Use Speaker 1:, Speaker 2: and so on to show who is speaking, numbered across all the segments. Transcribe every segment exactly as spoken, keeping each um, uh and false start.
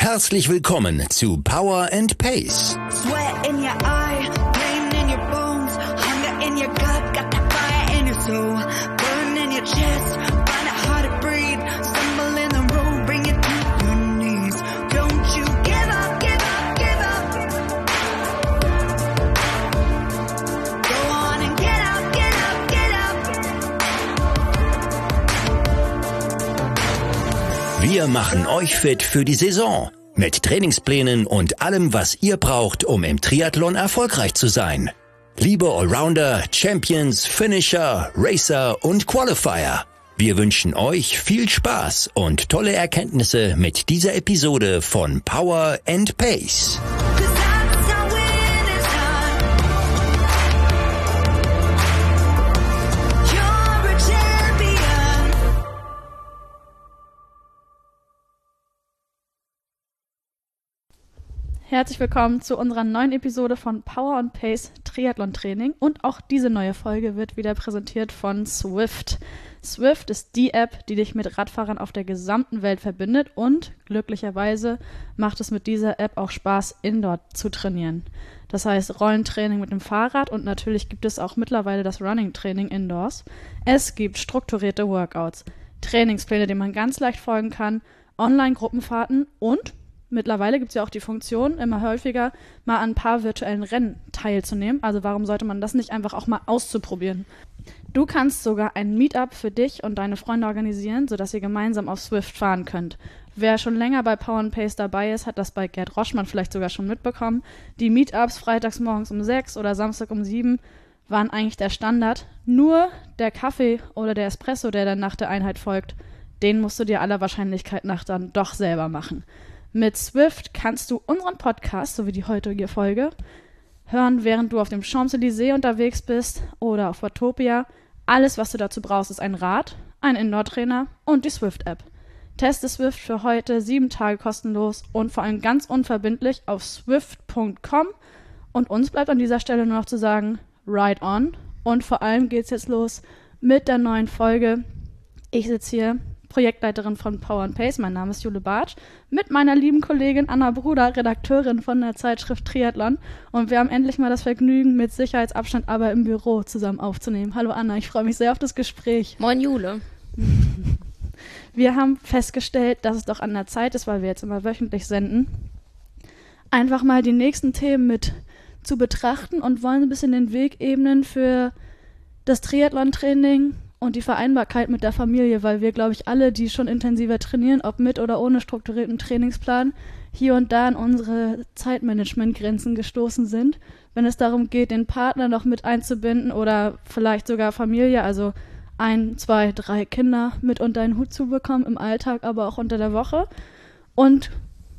Speaker 1: Herzlich willkommen zu Power and Pace.
Speaker 2: Sweat in your eye, pain in your bones, hunger in your gut, got that fire in your soul, burn in your chest, find it hard to breathe, stumble in the road, bring it to your knees. Don't you give up, give up, give up. Go on and get up, get up, get up.
Speaker 1: Wir machen euch fit für die Saison. Mit Trainingsplänen und allem, was ihr braucht, um im Triathlon erfolgreich zu sein. Liebe Allrounder, Champions, Finisher, Racer und Qualifier. Wir wünschen euch viel Spaß und tolle Erkenntnisse mit dieser Episode von Power and Pace.
Speaker 3: Herzlich willkommen zu unserer neuen Episode von Power and Pace Triathlon Training und auch diese neue Folge wird wieder präsentiert von Zwift. Zwift ist die App, die dich mit Radfahrern auf der gesamten Welt verbindet und glücklicherweise macht es mit dieser App auch Spaß, Indoor zu trainieren. Das heißt Rollentraining mit dem Fahrrad und natürlich gibt es auch mittlerweile das Running-Training indoors. Es gibt strukturierte Workouts, Trainingspläne, denen man ganz leicht folgen kann, Online-Gruppenfahrten und mittlerweile gibt es ja auch die Funktion, immer häufiger mal an ein paar virtuellen Rennen teilzunehmen. Also warum sollte man das nicht einfach auch mal auszuprobieren? Du kannst sogar ein Meetup für dich und deine Freunde organisieren, sodass ihr gemeinsam auf Zwift fahren könnt. Wer schon länger bei Power and Pace dabei ist, hat das bei Gerd Roschmann vielleicht sogar schon mitbekommen. Die Meetups freitags morgens um sechs oder Samstag um sieben waren eigentlich der Standard. Nur der Kaffee oder der Espresso, der dann nach der Einheit folgt, den musst du dir aller Wahrscheinlichkeit nach dann doch selber machen. Mit Zwift kannst du unseren Podcast, so wie die heutige Folge, hören, während du auf dem Champs-Élysées unterwegs bist oder auf Watopia. Alles, was du dazu brauchst, ist ein Rad, ein Indoor-Trainer und die Zwift-App. Teste Zwift für heute sieben Tage kostenlos und vor allem ganz unverbindlich auf zwift punkt com. Und uns bleibt an dieser Stelle nur noch zu sagen, ride on. Und vor allem geht's jetzt los mit der neuen Folge. Ich sitze hier, Projektleiterin von Power and Pace, mein Name ist Jule Bartsch, mit meiner lieben Kollegin Anna Bruder, Redakteurin von der Zeitschrift Triathlon. Und wir haben endlich mal das Vergnügen, mit Sicherheitsabstand aber im Büro zusammen aufzunehmen. Hallo Anna, ich freue mich sehr auf das Gespräch.
Speaker 4: Moin Jule.
Speaker 3: Wir haben festgestellt, dass es doch an der Zeit ist, weil wir jetzt immer wöchentlich senden, einfach mal die nächsten Themen mit zu betrachten und wollen ein bisschen den Weg ebnen für das Triathlon-Training und die Vereinbarkeit mit der Familie, weil wir, glaube ich, alle, die schon intensiver trainieren, ob mit oder ohne strukturierten Trainingsplan, hier und da an unsere Zeitmanagementgrenzen gestoßen sind, wenn es darum geht, den Partner noch mit einzubinden oder vielleicht sogar Familie, also ein, zwei, drei Kinder mit unter den Hut zu bekommen, im Alltag, aber auch unter der Woche. Und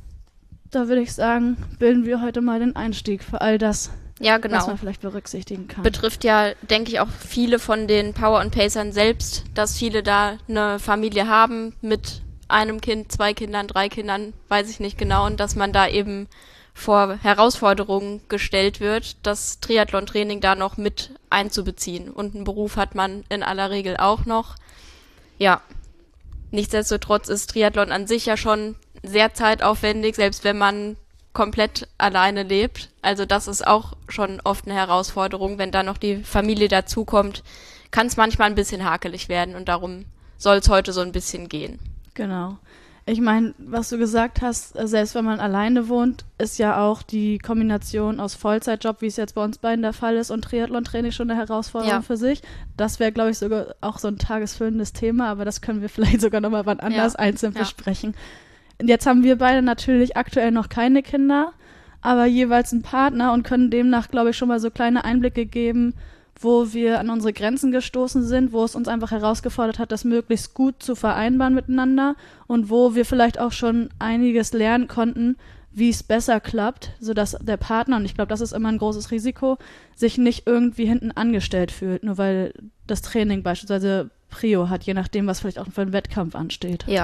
Speaker 3: da würde ich sagen, bilden wir heute mal den Einstieg für all das,
Speaker 4: Ja, genau.
Speaker 3: was man vielleicht berücksichtigen kann.
Speaker 4: Betrifft ja, denke ich, auch viele von den Power and Pacern selbst, dass viele da eine Familie haben mit einem Kind, zwei Kindern, drei Kindern, weiß ich nicht genau, und dass man da eben vor Herausforderungen gestellt wird, das Triathlon-Training da noch mit einzubeziehen. Und einen Beruf hat man in aller Regel auch noch. Ja, nichtsdestotrotz ist Triathlon an sich ja schon sehr zeitaufwendig, selbst wenn man komplett alleine lebt. Also das ist auch schon oft eine Herausforderung. Wenn da noch die Familie dazukommt, kann es manchmal ein bisschen hakelig werden und darum soll es heute so ein bisschen gehen.
Speaker 3: Genau. Ich meine, was du gesagt hast, selbst wenn man alleine wohnt, ist ja auch die Kombination aus Vollzeitjob, wie es jetzt bei uns beiden der Fall ist, und Triathlon-Training schon eine Herausforderung
Speaker 4: Ja.
Speaker 3: für sich. Das wäre, glaube ich, sogar auch so ein tagesfüllendes Thema, aber das können wir vielleicht sogar nochmal wann anders
Speaker 4: Ja.
Speaker 3: einzeln
Speaker 4: Ja.
Speaker 3: besprechen. Jetzt haben wir beide natürlich aktuell noch keine Kinder, aber jeweils einen Partner und können demnach, glaube ich, schon mal so kleine Einblicke geben, wo wir an unsere Grenzen gestoßen sind, wo es uns einfach herausgefordert hat, das möglichst gut zu vereinbaren miteinander und wo wir vielleicht auch schon einiges lernen konnten, wie es besser klappt, sodass der Partner, und ich glaube, das ist immer ein großes Risiko, sich nicht irgendwie hinten angestellt fühlt, nur weil das Training beispielsweise Prio hat, je nachdem, was vielleicht auch für einen Wettkampf ansteht.
Speaker 4: Ja.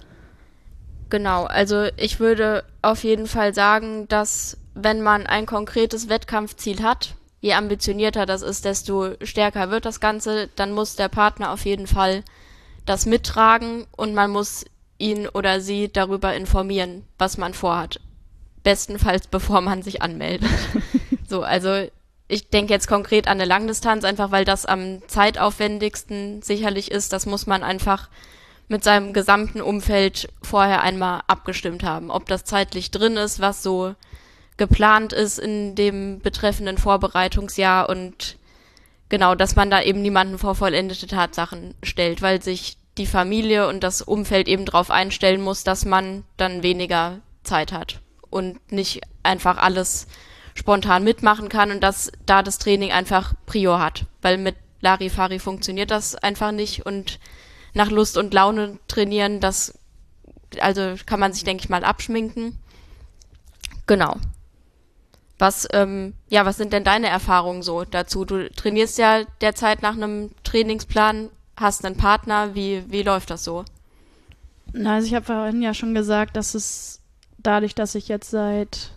Speaker 4: Genau, also ich würde auf jeden Fall sagen, dass wenn man ein konkretes Wettkampfziel hat, je ambitionierter das ist, desto stärker wird das Ganze, dann muss der Partner auf jeden Fall das mittragen und man muss ihn oder sie darüber informieren, was man vorhat. Bestenfalls, bevor man sich anmeldet. So, also ich denke jetzt konkret an eine Langdistanz, einfach weil das am zeitaufwendigsten sicherlich ist. Das muss man einfach mit seinem gesamten Umfeld vorher einmal abgestimmt haben. Ob das zeitlich drin ist, was so geplant ist in dem betreffenden Vorbereitungsjahr und genau, dass man da eben niemanden vor vollendete Tatsachen stellt, weil sich die Familie und das Umfeld eben darauf einstellen muss, dass man dann weniger Zeit hat und nicht einfach alles spontan mitmachen kann und dass da das Training einfach Prio hat, weil mit Larifari funktioniert das einfach nicht und nach Lust und Laune trainieren, das also kann man sich, denke ich mal, abschminken. Genau. Was, ähm, ja, was sind denn deine Erfahrungen so dazu? Du trainierst ja derzeit nach einem Trainingsplan, hast einen Partner, wie, wie läuft das so?
Speaker 3: Na, also ich habe vorhin ja schon gesagt, dass es dadurch, dass ich jetzt seit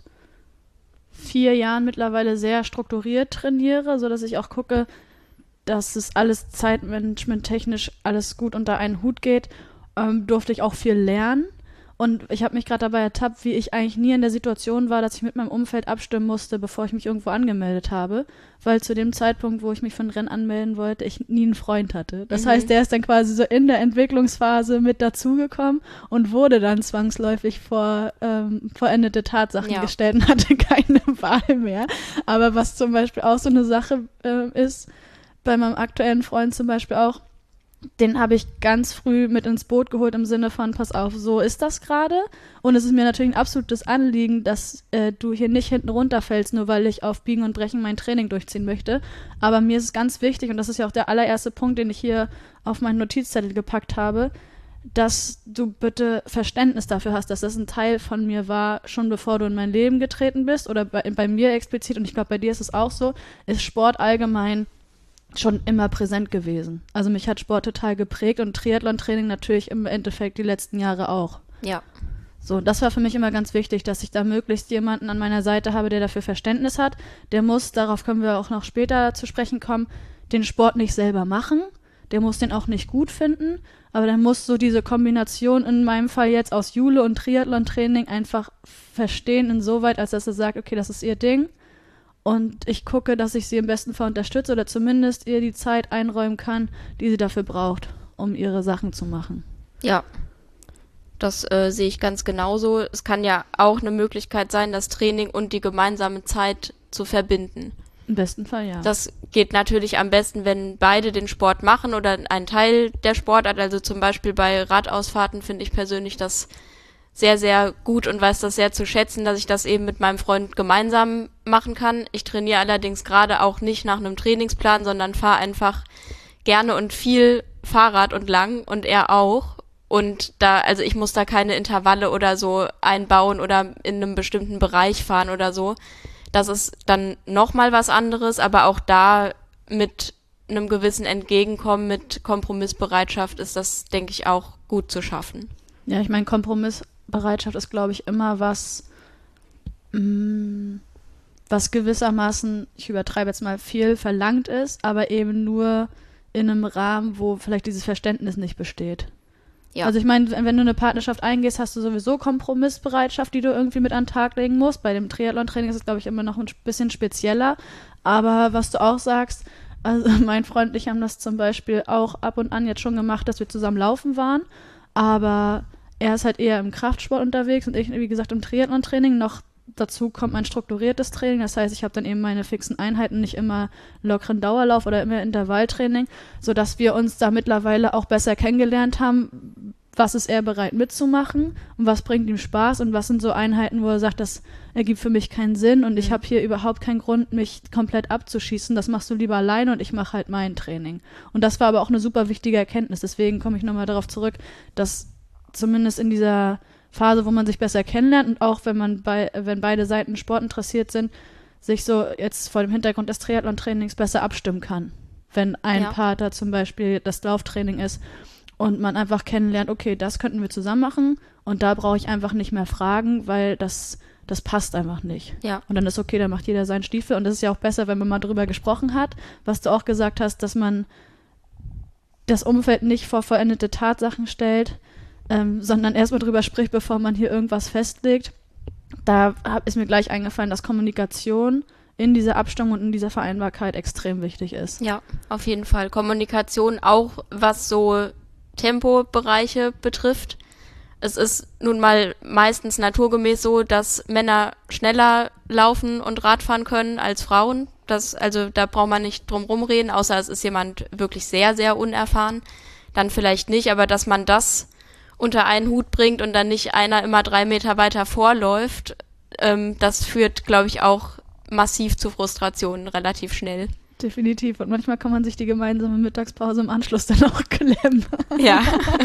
Speaker 3: vier Jahren mittlerweile sehr strukturiert trainiere, sodass ich auch gucke, dass es alles zeitmanagement-technisch alles gut unter einen Hut geht, ähm, durfte ich auch viel lernen. Und ich habe mich gerade dabei ertappt, wie ich eigentlich nie in der Situation war, dass ich mit meinem Umfeld abstimmen musste, bevor ich mich irgendwo angemeldet habe. Weil zu dem Zeitpunkt, wo ich mich für ein Rennen anmelden wollte, ich nie einen Freund hatte. Das mhm. heißt, der ist dann quasi so in der Entwicklungsphase mit dazugekommen und wurde dann zwangsläufig vor ähm, vollendete Tatsachen ja. gestellt und hatte keine Wahl mehr. Aber was zum Beispiel auch so eine Sache äh, ist, bei meinem aktuellen Freund zum Beispiel auch, den habe ich ganz früh mit ins Boot geholt im Sinne von, pass auf, so ist das gerade. Und es ist mir natürlich ein absolutes Anliegen, dass äh, du hier nicht hinten runterfällst, nur weil ich auf Biegen und Brechen mein Training durchziehen möchte. Aber mir ist es ganz wichtig, und das ist ja auch der allererste Punkt, den ich hier auf meinen Notizzettel gepackt habe, dass du bitte Verständnis dafür hast, dass das ein Teil von mir war, schon bevor du in mein Leben getreten bist. Oder bei, bei mir explizit, und ich glaube, bei dir ist es auch so, ist Sport allgemein schon immer präsent gewesen. Also mich hat Sport total geprägt und Triathlon-Training natürlich im Endeffekt die letzten Jahre auch.
Speaker 4: Ja.
Speaker 3: So, das war für mich immer ganz wichtig, dass ich da möglichst jemanden an meiner Seite habe, der dafür Verständnis hat. Der muss, darauf können wir auch noch später zu sprechen kommen, den Sport nicht selber machen. Der muss den auch nicht gut finden, aber der muss so diese Kombination in meinem Fall jetzt aus Jule und Triathlon-Training einfach verstehen, insoweit, als dass er sagt, okay, das ist ihr Ding. Und ich gucke, dass ich sie im besten Fall unterstütze oder zumindest ihr die Zeit einräumen kann, die sie dafür braucht, um ihre Sachen zu machen.
Speaker 4: Ja, das äh, sehe ich ganz genauso. Es kann ja auch eine Möglichkeit sein, das Training und die gemeinsame Zeit zu verbinden.
Speaker 3: Im besten Fall, ja.
Speaker 4: Das geht natürlich am besten, wenn beide den Sport machen oder ein Teil der Sportart. Also zum Beispiel bei Radausfahrten finde ich persönlich das sehr, sehr gut und weiß das sehr zu schätzen, dass ich das eben mit meinem Freund gemeinsam machen kann. Ich trainiere allerdings gerade auch nicht nach einem Trainingsplan, sondern fahre einfach gerne und viel Fahrrad und lang und er auch. Und da, also ich muss da keine Intervalle oder so einbauen oder in einem bestimmten Bereich fahren oder so. Das ist dann nochmal was anderes, aber auch da mit einem gewissen Entgegenkommen, mit Kompromissbereitschaft ist das, denke ich, auch gut zu schaffen.
Speaker 3: Ja, ich meine, Kompromissbereitschaft ist, glaube ich, immer was, mh, was gewissermaßen, ich übertreibe jetzt mal, viel verlangt ist, aber eben nur in einem Rahmen, wo vielleicht dieses Verständnis nicht besteht. Ja. Also ich meine, wenn du eine Partnerschaft eingehst, hast du sowieso Kompromissbereitschaft, die du irgendwie mit an den Tag legen musst. Bei dem Triathlon-Training ist es, glaube ich, immer noch ein bisschen spezieller. Aber was du auch sagst, also mein Freund und ich haben das zum Beispiel auch ab und an jetzt schon gemacht, dass wir zusammen laufen waren. Aber er ist halt eher im Kraftsport unterwegs und ich, wie gesagt, im Triathlon-Training. Noch dazu kommt mein strukturiertes Training. Das heißt, ich habe dann eben meine fixen Einheiten, nicht immer lockeren Dauerlauf oder immer Intervalltraining, sodass wir uns da mittlerweile auch besser kennengelernt haben, was ist er bereit mitzumachen und was bringt ihm Spaß und was sind so Einheiten, wo er sagt, das ergibt für mich keinen Sinn und mhm. ich habe hier überhaupt keinen Grund, mich komplett abzuschießen. Das machst du lieber alleine und ich mache halt mein Training. Und das war aber auch eine super wichtige Erkenntnis. Deswegen komme ich nochmal darauf zurück, dass zumindest in dieser Phase, wo man sich besser kennenlernt und auch wenn man bei, wenn beide Seiten Sport interessiert sind, sich so jetzt vor dem Hintergrund des Triathlon-Trainings besser abstimmen kann. Wenn ein ja. Part da zum Beispiel das Lauftraining ist und man einfach kennenlernt, okay, das könnten wir zusammen machen und da brauche ich einfach nicht mehr fragen, weil das, das passt einfach nicht.
Speaker 4: Ja.
Speaker 3: Und dann ist okay, dann macht jeder seinen Stiefel und das ist ja auch besser, wenn man mal drüber gesprochen hat, was du auch gesagt hast, dass man das Umfeld nicht vor vollendete Tatsachen stellt, ähm, sondern erstmal drüber spricht, bevor man hier irgendwas festlegt. Da hab, ist mir gleich eingefallen, dass Kommunikation in dieser Abstimmung und in dieser Vereinbarkeit extrem wichtig ist.
Speaker 4: Ja, auf jeden Fall. Kommunikation auch, was so Tempobereiche betrifft. Es ist nun mal meistens naturgemäß so, dass Männer schneller laufen und Radfahren können als Frauen. Das, also da braucht man nicht drum rumreden, außer es ist jemand wirklich sehr, sehr unerfahren. Dann vielleicht nicht, aber dass man das unter einen Hut bringt und dann nicht einer immer drei Meter weiter vorläuft, ähm, das führt, glaube ich, auch massiv zu Frustrationen relativ schnell.
Speaker 3: Definitiv. Und manchmal kann man sich die gemeinsame Mittagspause im Anschluss dann auch klemmen.
Speaker 4: Ja.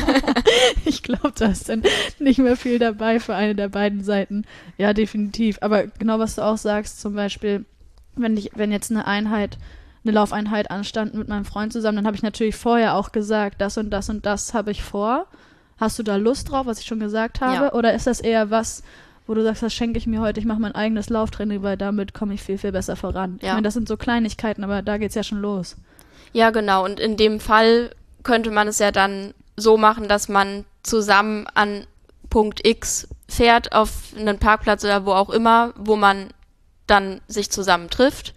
Speaker 3: Ich glaube, da ist dann nicht mehr viel dabei für eine der beiden Seiten. Ja, definitiv. Aber genau, was du auch sagst, zum Beispiel, wenn ich, wenn jetzt eine Einheit, eine Laufeinheit anstand mit meinem Freund zusammen, dann habe ich natürlich vorher auch gesagt, das und das und das habe ich vor. Hast du da Lust drauf, was ich schon gesagt habe?
Speaker 4: Ja.
Speaker 3: Oder ist das eher was, wo du sagst, das schenke ich mir heute, ich mache mein eigenes Lauftraining, weil damit komme ich viel, viel besser voran.
Speaker 4: Ja.
Speaker 3: Ich meine, das sind so Kleinigkeiten, aber da geht's ja schon los.
Speaker 4: Ja, genau. Und in dem Fall könnte man es ja dann so machen, dass man zusammen an Punkt X fährt, auf einen Parkplatz oder wo auch immer, wo man dann sich zusammen trifft.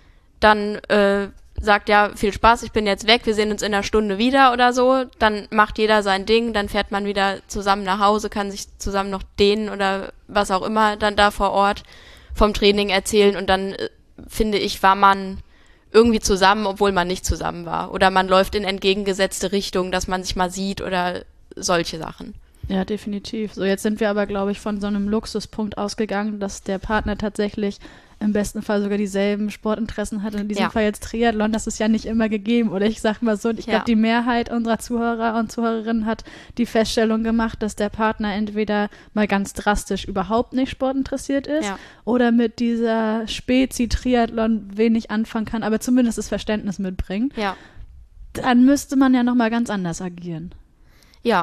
Speaker 4: Dann äh, sagt, ja, viel Spaß, ich bin jetzt weg, wir sehen uns in einer Stunde wieder oder so. Dann macht jeder sein Ding, dann fährt man wieder zusammen nach Hause, kann sich zusammen noch dehnen oder was auch immer dann da vor Ort vom Training erzählen. Und dann, äh, finde ich, war man irgendwie zusammen, obwohl man nicht zusammen war. Oder man läuft in entgegengesetzte Richtungen, dass man sich mal sieht oder solche Sachen.
Speaker 3: Ja, definitiv. So, jetzt sind wir aber, glaube ich, von so einem Luxuspunkt ausgegangen, dass der Partner tatsächlich im besten Fall sogar dieselben Sportinteressen hat. In diesem
Speaker 4: Ja.
Speaker 3: Fall jetzt Triathlon, das ist ja nicht immer gegeben. Oder ich sag mal so, ich
Speaker 4: Ja.
Speaker 3: glaube, die Mehrheit unserer Zuhörer und Zuhörerinnen hat die Feststellung gemacht, dass der Partner entweder mal ganz drastisch überhaupt nicht sportinteressiert ist
Speaker 4: Ja.
Speaker 3: oder mit dieser Spezi-Triathlon wenig anfangen kann, aber zumindest das Verständnis mitbringt.
Speaker 4: Ja.
Speaker 3: Dann müsste man ja nochmal ganz anders agieren.
Speaker 4: Ja.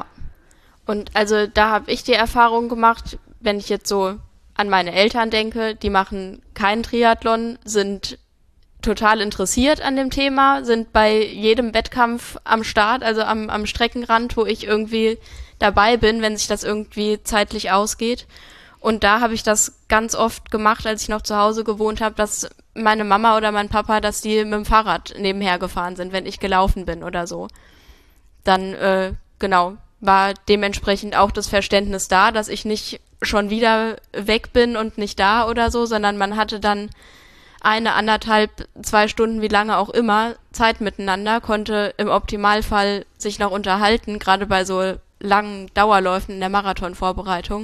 Speaker 4: Und also da habe ich die Erfahrung gemacht, wenn ich jetzt so an meine Eltern denke, die machen keinen Triathlon, sind total interessiert an dem Thema, sind bei jedem Wettkampf am Start, also am, am Streckenrand, wo ich irgendwie dabei bin, wenn sich das irgendwie zeitlich ausgeht. Und da habe ich das ganz oft gemacht, als ich noch zu Hause gewohnt habe, dass meine Mama oder mein Papa, dass die mit dem Fahrrad nebenher gefahren sind, wenn ich gelaufen bin oder so. Dann, äh, genau, war dementsprechend auch das Verständnis da, dass ich nicht schon wieder weg bin und nicht da oder so, sondern man hatte dann eine, anderthalb, zwei Stunden, wie lange auch immer, Zeit miteinander, konnte im Optimalfall sich noch unterhalten, gerade bei so langen Dauerläufen in der Marathonvorbereitung.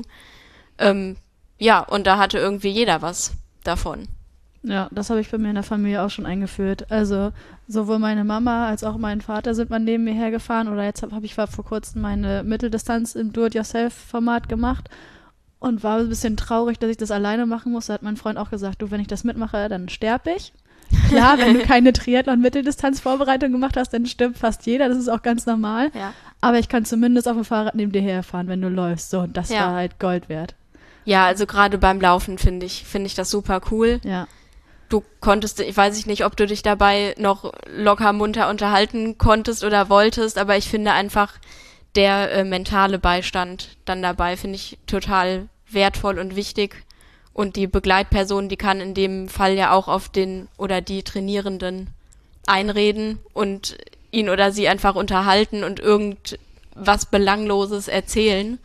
Speaker 4: Ähm, ja, und da hatte irgendwie jeder was davon.
Speaker 3: Ja, das habe ich bei mir in der Familie auch schon eingeführt. Also sowohl meine Mama als auch mein Vater sind mal neben mir hergefahren oder jetzt habe hab ich vor kurzem meine Mitteldistanz im Do-it-yourself-Format gemacht und war ein bisschen traurig, dass ich das alleine machen muss. Da hat mein Freund auch gesagt, du, wenn ich das mitmache, dann sterbe ich. Klar, wenn du keine Triathlon-Mitteldistanz-Vorbereitung gemacht hast, dann stirbt fast jeder, das ist auch ganz normal.
Speaker 4: Ja.
Speaker 3: Aber ich kann zumindest auf dem Fahrrad neben dir herfahren, wenn du läufst. So, und das
Speaker 4: Ja.
Speaker 3: war halt Gold wert.
Speaker 4: Ja, also gerade beim Laufen finde ich, finde ich das super cool.
Speaker 3: Ja.
Speaker 4: Du konntest, ich weiß ich nicht, ob du dich dabei noch locker munter unterhalten konntest oder wolltest, aber ich finde einfach der äh, mentale Beistand dann dabei, finde ich total wertvoll und wichtig. Und die Begleitperson, die kann in dem Fall ja auch auf den oder die Trainierenden einreden und ihn oder sie einfach unterhalten und irgendwas Belangloses erzählen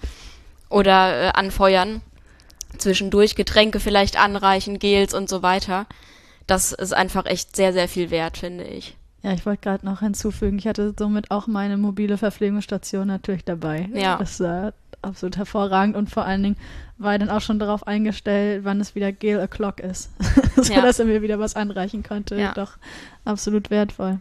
Speaker 4: oder äh, anfeuern. Zwischendurch Getränke vielleicht anreichen, Gels und so weiter. Das ist einfach echt sehr, sehr viel wert, finde ich.
Speaker 3: Ja, ich wollte gerade noch hinzufügen, ich hatte somit auch meine mobile Verpflegungsstation natürlich dabei.
Speaker 4: Ja.
Speaker 3: Das war absolut hervorragend und vor allen Dingen war ich dann auch schon darauf eingestellt, wann es wieder Gel o'clock ist, sodass
Speaker 4: Ja.
Speaker 3: er mir wieder was anreichen konnte.
Speaker 4: Ja.
Speaker 3: Doch absolut wertvoll.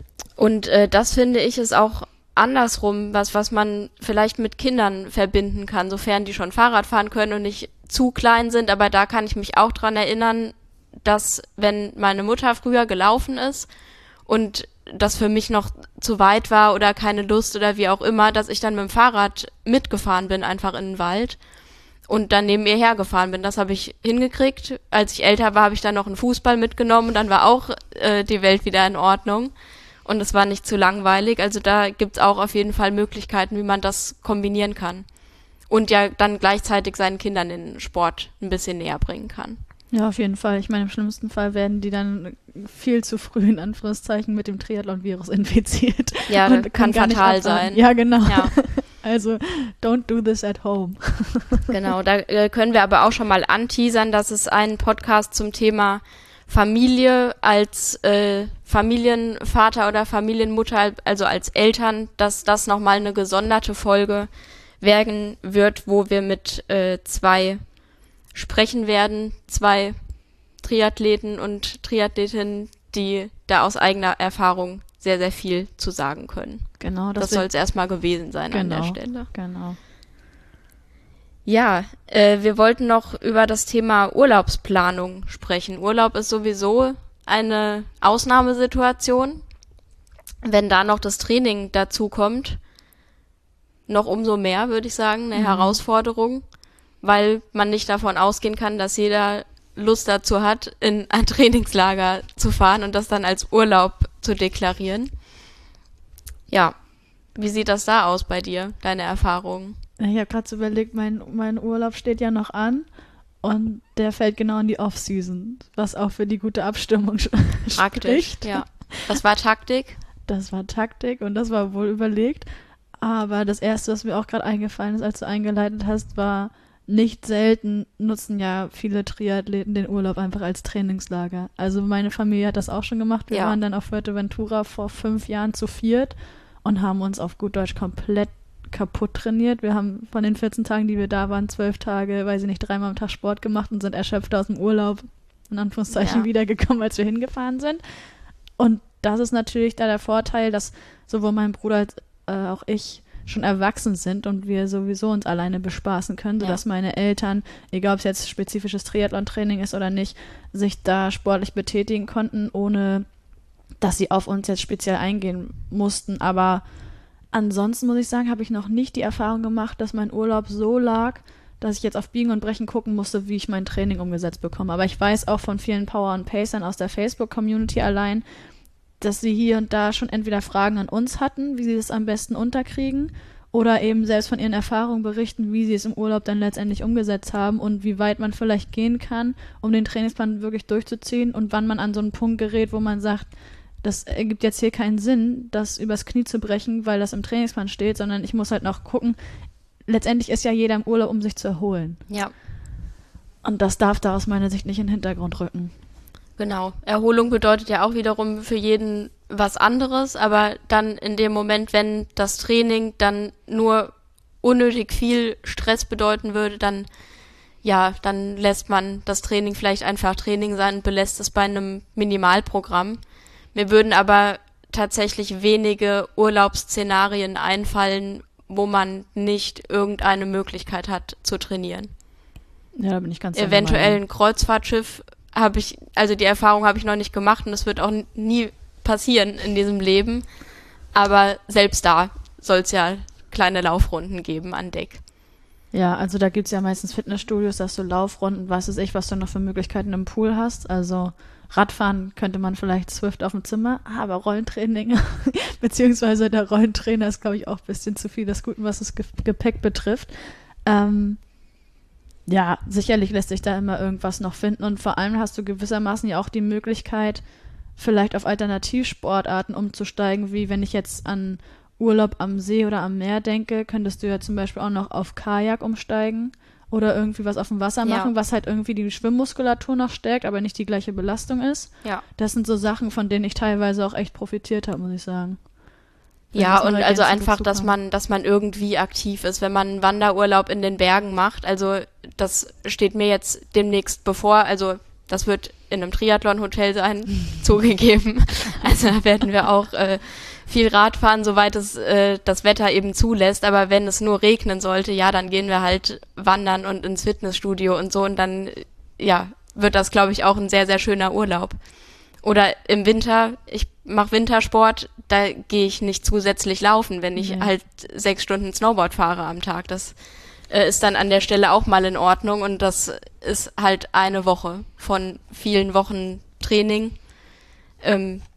Speaker 4: Und äh, das finde ich ist auch andersrum, was, was man vielleicht mit Kindern verbinden kann, sofern die schon Fahrrad fahren können und nicht zu klein sind. Aber da kann ich mich auch dran erinnern, dass wenn meine Mutter früher gelaufen ist und das für mich noch zu weit war oder keine Lust oder wie auch immer, dass ich dann mit dem Fahrrad mitgefahren bin, einfach in den Wald und dann neben ihr hergefahren bin. Das habe ich hingekriegt. Als ich älter war, habe ich dann noch einen Fußball mitgenommen und dann war auch äh, die Welt wieder in Ordnung. und es war nicht zu langweilig. Also da gibt's auch auf jeden Fall Möglichkeiten, wie man das kombinieren kann. Und ja dann gleichzeitig seinen Kindern den Sport ein bisschen näher bringen kann.
Speaker 3: Ja, auf jeden Fall. Ich meine, im schlimmsten Fall werden die dann viel zu früh in Anführungszeichen mit dem Triathlon-Virus infiziert.
Speaker 4: Ja, das kann fatal sein.
Speaker 3: Ja, genau.
Speaker 4: Ja.
Speaker 3: Also, don't do this at home.
Speaker 4: Genau, da äh, können wir aber auch schon mal anteasern, dass es einen Podcast zum Thema Familie als äh, Familienvater oder Familienmutter, also als Eltern, dass das nochmal eine gesonderte Folge werden wird, wo wir mit äh, zwei sprechen werden, zwei Triathleten und Triathletinnen, die da aus eigener Erfahrung sehr, sehr viel zu sagen können.
Speaker 3: Genau.
Speaker 4: Das, das soll es erstmal gewesen sein
Speaker 3: genau,
Speaker 4: an der Stelle.
Speaker 3: Genau.
Speaker 4: Ja, äh, wir wollten noch über das Thema Urlaubsplanung sprechen. Urlaub ist sowieso eine Ausnahmesituation. Wenn da noch das Training dazu kommt, noch umso mehr, würde ich sagen, eine mhm. Herausforderung, weil man nicht davon ausgehen kann, dass jeder Lust dazu hat, in ein Trainingslager zu fahren und das dann als Urlaub zu deklarieren. Ja, wie sieht das da aus bei dir, deine Erfahrungen?
Speaker 3: Ich habe gerade so überlegt, mein, mein Urlaub steht ja noch an und der fällt genau in die Off-Season, was auch für die gute Abstimmung
Speaker 4: Praktisch,
Speaker 3: spricht.
Speaker 4: Ja. Das war Taktik?
Speaker 3: Das war Taktik und das war wohl überlegt. Aber das Erste, was mir auch gerade eingefallen ist, als du eingeleitet hast, war, nicht selten nutzen ja viele Triathleten den Urlaub einfach als Trainingslager. Also meine Familie hat das auch schon gemacht. Wir
Speaker 4: ja.
Speaker 3: waren dann auf Fuerteventura vor fünf Jahren zu viert und haben uns auf gut Deutsch komplett kaputt trainiert. Wir haben von den vierzehn Tagen, die wir da waren, zwölf Tage, weiß ich nicht, dreimal am Tag Sport gemacht und sind erschöpft aus dem Urlaub, in Anführungszeichen,
Speaker 4: ja.
Speaker 3: wiedergekommen, als wir hingefahren sind. Und das ist natürlich da der Vorteil, dass sowohl mein Bruder als äh, auch ich schon erwachsen sind und wir sowieso uns alleine bespaßen können, sodass ja. meine Eltern, egal ob es jetzt spezifisches Triathlon-Training ist oder nicht, sich da sportlich betätigen konnten, ohne dass sie auf uns jetzt speziell eingehen mussten. Aber ansonsten muss ich sagen, habe ich noch nicht die Erfahrung gemacht, dass mein Urlaub so lag, dass ich jetzt auf Biegen und Brechen gucken musste, wie ich mein Training umgesetzt bekomme. Aber ich weiß auch von vielen Power- und Pacern aus der Facebook-Community allein, dass sie hier und da schon entweder Fragen an uns hatten, wie sie das am besten unterkriegen, oder eben selbst von ihren Erfahrungen berichten, wie sie es im Urlaub dann letztendlich umgesetzt haben und wie weit man vielleicht gehen kann, um den Trainingsplan wirklich durchzuziehen und wann man an so einen Punkt gerät, wo man sagt, das ergibt jetzt hier keinen Sinn, das übers Knie zu brechen, weil das im Trainingsplan steht, sondern ich muss halt noch gucken, letztendlich ist ja jeder im Urlaub, um sich zu erholen.
Speaker 4: Ja.
Speaker 3: Und das darf da aus meiner Sicht nicht in den Hintergrund rücken.
Speaker 4: Genau. Erholung bedeutet ja auch wiederum für jeden was anderes, aber dann in dem Moment, wenn das Training dann nur unnötig viel Stress bedeuten würde, dann ja, dann lässt man das Training vielleicht einfach Training sein und belässt es bei einem Minimalprogramm. Mir würden aber tatsächlich wenige Urlaubsszenarien einfallen, wo man nicht irgendeine Möglichkeit hat zu trainieren.
Speaker 3: Ja, da bin ich ganz
Speaker 4: Eventuell ein Kreuzfahrtschiff habe ich, also die Erfahrung habe ich noch nicht gemacht und das wird auch nie passieren in diesem Leben. Aber selbst da soll es ja kleine Laufrunden geben an Deck.
Speaker 3: Ja, also da gibt es ja meistens Fitnessstudios, dass du Laufrunden, was weiß ich, was du noch für Möglichkeiten im Pool hast. Also Radfahren könnte man vielleicht Swift auf dem Zimmer, aber Rollentraining, beziehungsweise der Rollentrainer ist, glaube ich, auch ein bisschen zu viel das Gute, was das Ge- Gepäck betrifft. Ähm, ja, sicherlich lässt sich da immer irgendwas noch finden und vor allem hast du gewissermaßen ja auch die Möglichkeit, vielleicht auf Alternativsportarten umzusteigen, wie wenn ich jetzt an Urlaub am See oder am Meer denke, könntest du ja zum Beispiel auch noch auf Kajak umsteigen oder irgendwie was auf dem Wasser machen, ja. was halt irgendwie die Schwimmmuskulatur noch stärkt, aber nicht die gleiche Belastung ist.
Speaker 4: Ja.
Speaker 3: Das sind so Sachen, von denen ich teilweise auch echt profitiert habe, muss ich sagen. Wenn
Speaker 4: ja, und also einfach,
Speaker 3: dazu
Speaker 4: dass
Speaker 3: kommt.
Speaker 4: man, dass man irgendwie aktiv ist, wenn man einen Wanderurlaub in den Bergen macht. Also das steht mir jetzt demnächst bevor. Also das wird in einem Triathlon-Hotel sein, zugegeben. Also da werden wir auch äh, viel Rad fahren, soweit es äh, das Wetter eben zulässt. Aber wenn es nur regnen sollte, ja, dann gehen wir halt wandern und ins Fitnessstudio und so. Und dann, ja, wird das, glaube ich, auch ein sehr, sehr schöner Urlaub. Oder im Winter, ich mache Wintersport, da gehe ich nicht zusätzlich laufen, wenn ich
Speaker 3: Mhm.
Speaker 4: halt sechs Stunden Snowboard fahre am Tag. Das äh, ist dann an der Stelle auch mal in Ordnung und das ist halt eine Woche von vielen Wochen Training. Ähm,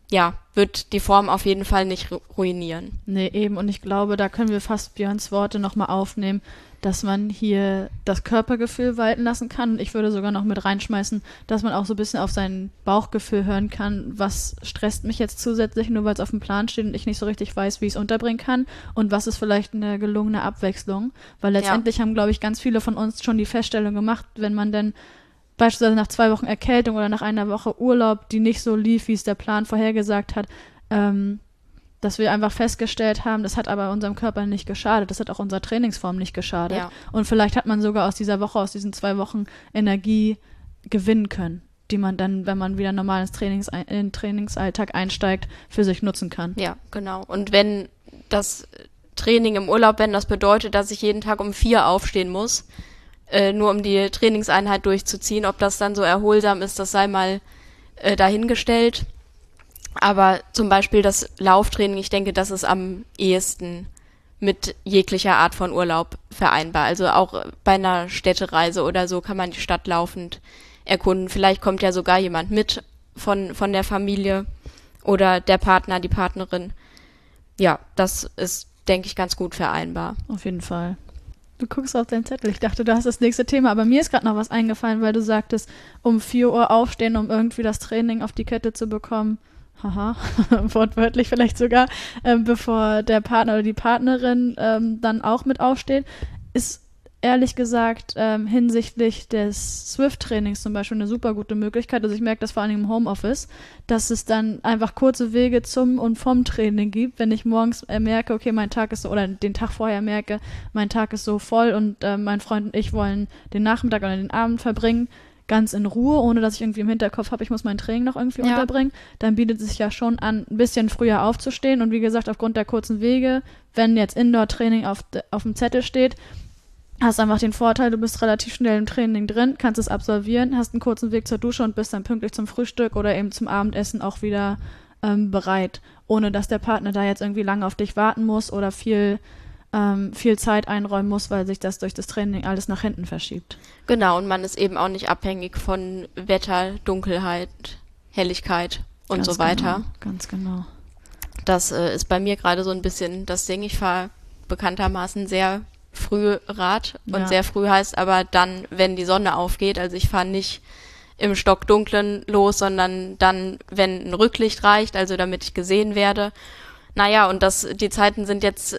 Speaker 4: ja, wird die Form auf jeden Fall nicht ru- ruinieren.
Speaker 3: Nee, eben. Und ich glaube, da können wir fast Björns Worte nochmal aufnehmen, dass man hier das Körpergefühl walten lassen kann. Und ich würde sogar noch mit reinschmeißen, dass man auch so ein bisschen auf sein Bauchgefühl hören kann, was stresst mich jetzt zusätzlich, nur weil es auf dem Plan steht und ich nicht so richtig weiß, wie ich es unterbringen kann. Und was ist vielleicht eine gelungene Abwechslung. Weil letztendlich haben, glaube ich, ganz viele von uns schon die Feststellung gemacht, wenn man denn beispielsweise nach zwei Wochen Erkältung oder nach einer Woche Urlaub, die nicht so lief, wie es der Plan vorhergesagt hat, ähm, dass wir einfach festgestellt haben, das hat aber unserem Körper nicht geschadet, das hat auch unserer Trainingsform nicht geschadet.
Speaker 4: Ja.
Speaker 3: Und vielleicht hat man sogar aus dieser Woche, aus diesen zwei Wochen Energie gewinnen können, die man dann, wenn man wieder normal ins Trainings, in den Trainingsalltag einsteigt, für sich nutzen kann.
Speaker 4: Ja, genau. Und wenn das Training im Urlaub, wenn das bedeutet, dass ich jeden Tag um vier aufstehen muss, äh, nur um die Trainingseinheit durchzuziehen, ob das dann so erholsam ist, das sei mal äh, dahingestellt. Aber zum Beispiel das Lauftraining, ich denke, das ist am ehesten mit jeglicher Art von Urlaub vereinbar. Also auch bei einer Städtereise oder so kann man die Stadt laufend erkunden. Vielleicht kommt ja sogar jemand mit von, von der Familie oder der Partner, die Partnerin. Ja, das ist, denke ich, ganz gut vereinbar.
Speaker 3: Auf jeden Fall. Du guckst auf deinen Zettel. Ich dachte, du hast das nächste Thema, aber mir ist gerade noch was eingefallen, weil du sagtest, um vier Uhr aufstehen, um irgendwie das Training auf die Kette zu bekommen. Haha, wortwörtlich vielleicht sogar, ähm, bevor der Partner oder die Partnerin ähm, dann auch mit aufsteht, ist ehrlich gesagt ähm, hinsichtlich des Swift-Trainings zum Beispiel eine super gute Möglichkeit. Also ich merke das vor allem im Homeoffice, dass es dann einfach kurze Wege zum und vom Training gibt. Wenn ich morgens äh, merke, okay, mein Tag ist so, oder den Tag vorher merke, mein Tag ist so voll und äh, mein Freund und ich wollen den Nachmittag oder den Abend verbringen, ganz in Ruhe, ohne dass ich irgendwie im Hinterkopf habe, ich muss mein Training noch irgendwie
Speaker 4: Ja.
Speaker 3: unterbringen, dann bietet es sich ja schon an, ein bisschen früher aufzustehen. Und wie gesagt, aufgrund der kurzen Wege, wenn jetzt Indoor-Training auf, de- auf dem Zettel steht, hast einfach den Vorteil, du bist relativ schnell im Training drin, kannst es absolvieren, hast einen kurzen Weg zur Dusche und bist dann pünktlich zum Frühstück oder eben zum Abendessen auch wieder ähm, bereit, ohne dass der Partner da jetzt irgendwie lange auf dich warten muss oder viel, ähm, viel Zeit einräumen muss, weil sich das durch das Training alles nach hinten verschiebt.
Speaker 4: Genau, und man ist eben auch nicht abhängig von Wetter, Dunkelheit, Helligkeit und
Speaker 3: Ganz
Speaker 4: so weiter.
Speaker 3: Genau, ganz genau.
Speaker 4: Das äh, ist bei mir gerade so ein bisschen das Ding. Ich fahre bekanntermaßen sehr früh Rad und
Speaker 3: Ja.
Speaker 4: sehr früh heißt aber dann, wenn die Sonne aufgeht. Also ich fahre nicht im Stockdunklen los, sondern dann, wenn ein Rücklicht reicht, also damit ich gesehen werde. Naja, und das, die Zeiten sind jetzt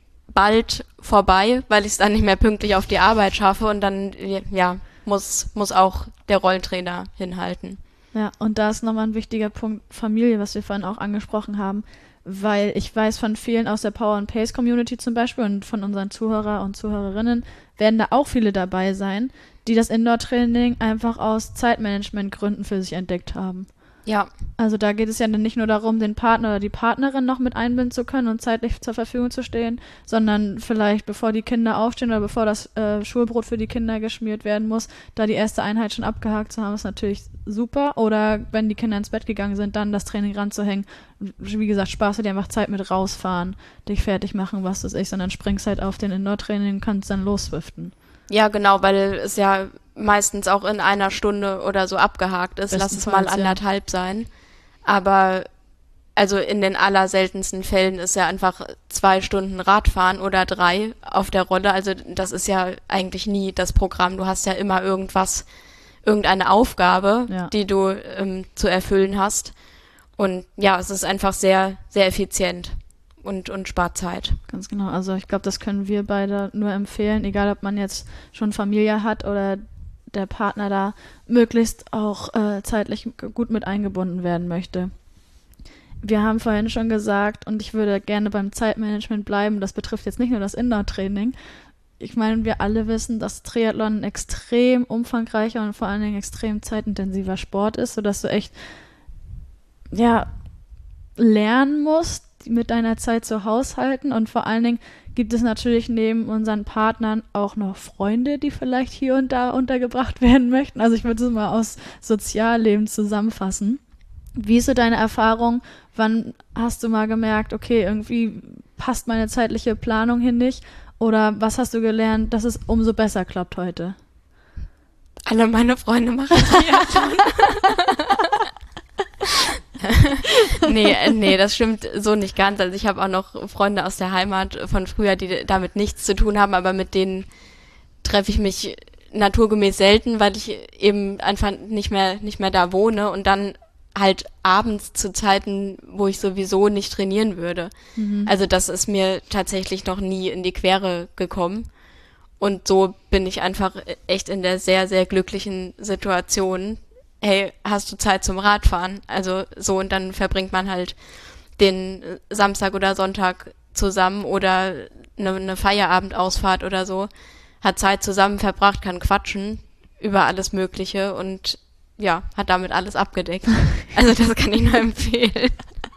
Speaker 4: bald vorbei, weil ich es dann nicht mehr pünktlich auf die Arbeit schaffe und dann, ja, muss, muss auch der Rollentrainer hinhalten.
Speaker 3: Ja, und da ist nochmal ein wichtiger Punkt Familie, was wir vorhin auch angesprochen haben, weil ich weiß von vielen aus der Power and Pace Community zum Beispiel und von unseren Zuhörer und Zuhörerinnen werden da auch viele dabei sein, die das Indoor-Training einfach aus Zeitmanagement-Gründen für sich entdeckt haben.
Speaker 4: Ja,
Speaker 3: Also da geht es ja dann nicht nur darum, den Partner oder die Partnerin noch mit einbinden zu können und zeitlich zur Verfügung zu stehen, sondern vielleicht bevor die Kinder aufstehen oder bevor das äh, Schulbrot für die Kinder geschmiert werden muss, da die erste Einheit schon abgehakt zu haben, ist natürlich super. Oder wenn die Kinder ins Bett gegangen sind, dann das Training ranzuhängen. Wie gesagt, sparst du dir einfach Zeit mit rausfahren, dich fertig machen, was weiß ich, sondern springst halt auf den Indoor-Training und kannst dann losswiften.
Speaker 4: ja, genau, weil es ja meistens auch in einer Stunde oder so abgehakt ist. Lass es mal
Speaker 3: Bestenfalls, ja.
Speaker 4: anderthalb sein. Aber also in den allerseltensten Fällen ist ja einfach zwei Stunden Radfahren oder drei auf der Rolle. Also das ist ja eigentlich nie das Programm. Du hast ja immer irgendwas, irgendeine Aufgabe,
Speaker 3: Ja.
Speaker 4: die du ähm, zu erfüllen hast. Und ja, es ist einfach sehr, sehr effizient und, und spart Zeit.
Speaker 3: Ganz genau. Also ich glaube, das können wir beide nur empfehlen, egal ob man jetzt schon Familie hat oder der Partner da möglichst auch äh, zeitlich gut mit eingebunden werden möchte. Wir haben vorhin schon gesagt, und ich würde gerne beim Zeitmanagement bleiben, das betrifft jetzt nicht nur das Indoor-Training. Ich meine, wir alle wissen, dass Triathlon ein extrem umfangreicher und vor allen Dingen extrem zeitintensiver Sport ist, sodass du echt ja lernen musst, mit deiner Zeit zu haushalten. Und vor allen Dingen gibt es natürlich neben unseren Partnern auch noch Freunde, die vielleicht hier und da untergebracht werden möchten. Also ich würde es mal aus Sozialleben zusammenfassen. Wie ist so deine Erfahrung? Wann hast du mal gemerkt, okay, irgendwie passt meine zeitliche Planung hin nicht? Oder was hast du gelernt, dass es umso besser klappt heute?
Speaker 4: Alle meine Freunde machen Triathlon. nee, äh, nee, das stimmt so nicht ganz. Also ich habe auch noch Freunde aus der Heimat von früher, die damit nichts zu tun haben, aber mit denen treffe ich mich naturgemäß selten, weil ich eben einfach nicht mehr nicht mehr da wohne und dann halt abends zu Zeiten, wo ich sowieso nicht trainieren würde. Mhm. Also das ist mir tatsächlich noch nie in die Quere gekommen. Und so bin ich einfach echt in der sehr, sehr glücklichen Situation. Hey, hast du Zeit zum Radfahren? Also so, und dann verbringt man halt den Samstag oder Sonntag zusammen oder eine, eine Feierabendausfahrt oder so. Hat Zeit zusammen verbracht, kann quatschen über alles Mögliche und ja, hat damit alles abgedeckt. Also das kann ich nur empfehlen.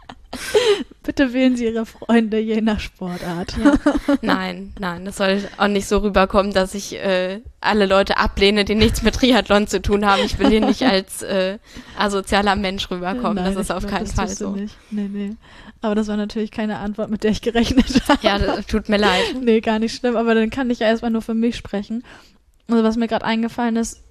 Speaker 3: Bitte wählen Sie Ihre Freunde je nach Sportart.
Speaker 4: Ja. Nein, nein, das soll auch nicht so rüberkommen, dass ich äh, alle Leute ablehne, die nichts mit Triathlon zu tun haben. Ich will hier nicht als äh, asozialer Mensch rüberkommen.
Speaker 3: Nein,
Speaker 4: das ist auf
Speaker 3: glaub,
Speaker 4: keinen
Speaker 3: das
Speaker 4: Fall
Speaker 3: tust du
Speaker 4: so.
Speaker 3: Nicht. Nee, nee. Aber das war natürlich keine Antwort, mit der ich gerechnet habe.
Speaker 4: Ja, das tut mir leid.
Speaker 3: Nee, gar nicht schlimm, aber dann kann ich ja erstmal nur für mich sprechen. Also was mir gerade eingefallen ist,